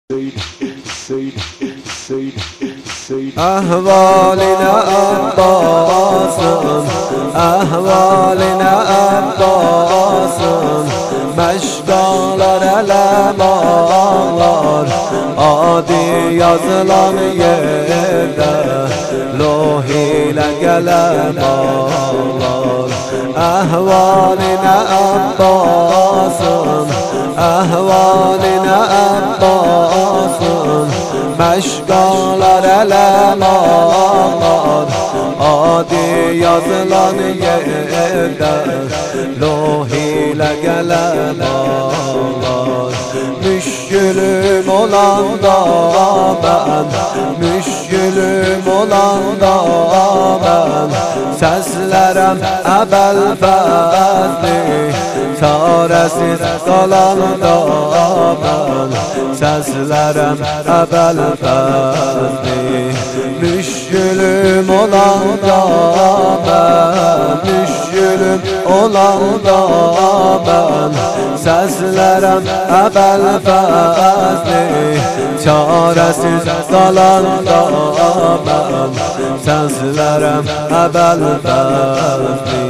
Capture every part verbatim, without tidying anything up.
Ahvaline Abbas'ım, ahvaline Abbas'ım, meşgalar elem ağlar, adi yazılan yerde, loh ile gelen ağlar. Ahvaline Abbas'ım, ahvaline Abbas'ım, meşgalar elem ağlar, adi yazılan yerde, loh ile gelen ağlar. Müşkülüm olan da ben, müşkülüm olan da ben, seslerem ebel fəzli, çaresiz kalan da ben, seslerem ebel fəzli. Müşkülüm olan da ben, müşkülüm olan da ben, seslerem ebel fəzli, çaresiz kalan da ben, seslerem ebel fəzli.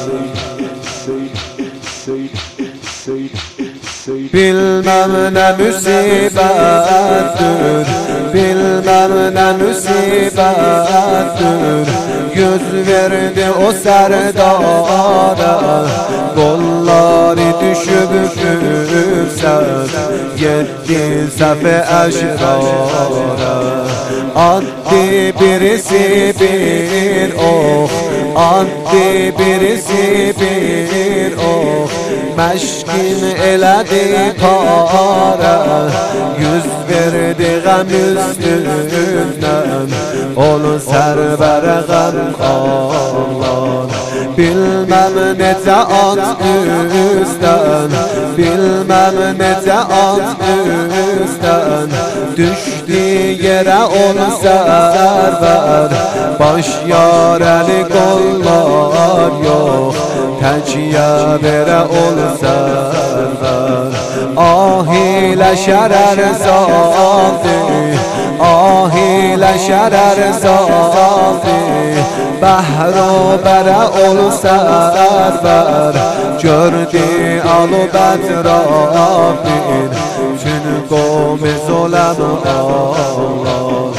Bilmem ne musibettir, bilmem ne musibettir, yüz verdi o serdara, kolları düşüp fürsat, yetti sefe eşrara. Attı birisi bir ok, attı birisi bir ok, meşkin eledi para, yüz verdi gam üstünden, onu serbere gam ağlar. Bilmem nece at üstten, bilmem nece at üstten, düştü yere ol server, baş yareli kollar yok, teciye vere ol server. Ah ile şerer zaldi, ah ile şerer zaldi, behro bere ol server, gördü alu betrafin, tün qomi zolem ağlar.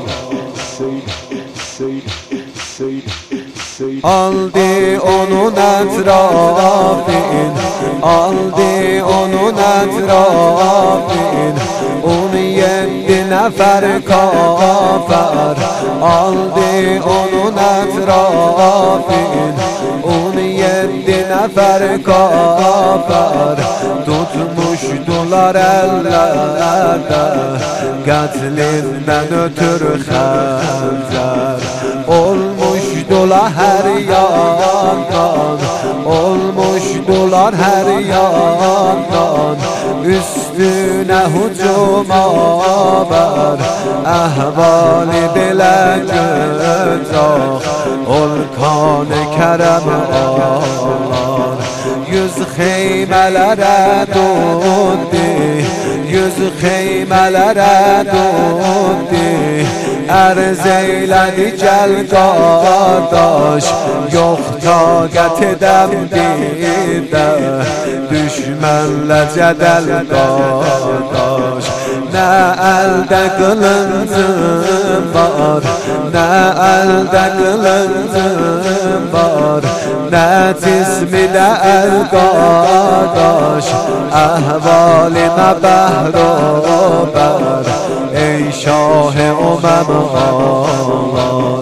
Aldı onun etrafin, aldı onun etrafin, on yedi nefer kafer, aldı onun etrafin, on yedi nefer kafer, tutmuşdular ellerde, katlinden ötürü xəncər. Olmuşdular her yandan, olmuşdular her yandan, üstüne hücum haber, ahvali bile götrak, ol kan-ı kerem ağlar. Yüz xeymelere döndü, yüz xeymelere döndü, erz eyledi gel qardaş, yox taqət edəm didə, düşmənlə cədəl qardaş. Nə əldə qılıncım var, nə əldə qılıncım var, nə cismidə əl qardaş, əhvalimə bəhrobər, ey şah-ı uməm ağlar.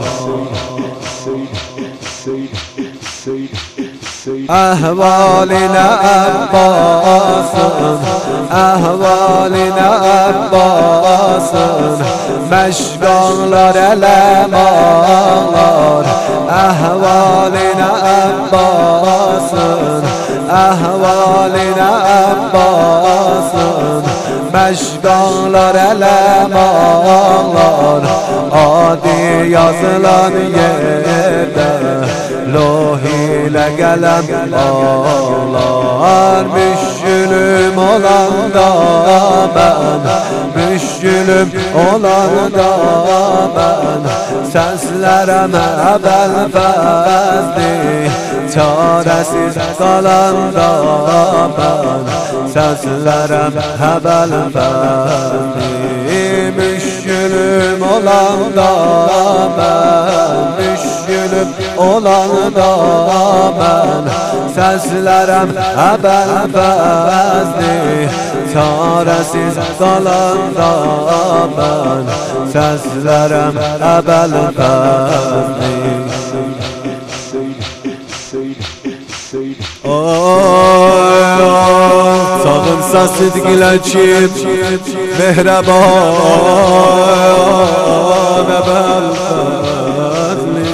Ahvaline Abbas'ın, ahvaline Abbas'ın, meşgalar elem ağlar. Ahvaline Abbas'ın, ahvaline Abbas'ın, meşgalar elem ağlar, adi yazılan yerde, loh ile gelen ağlar. Müşkülüm olan da ben, müşkülüm olanda ben seslerem əbəl fəzli çarəsiz qalanda ben seslerem əbəl fəzli müşkülüm olanda ben müşkülüm olanda ben seslerem əbəl fəzli çarəsiz qalanda ben seslerem əbəl fəzli Ay sağınsa sidqiləçib mehreban əbəl fəzli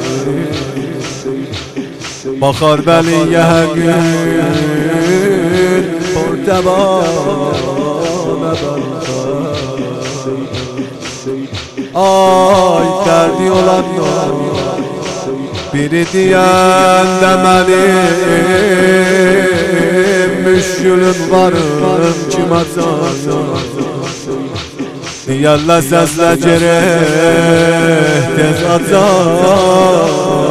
Baxar bəliyə hər gün portaban əbəl Ay derdi olan biri diyen de benim müşkülüm varım kime sana Diyerler sesle cereh tez atar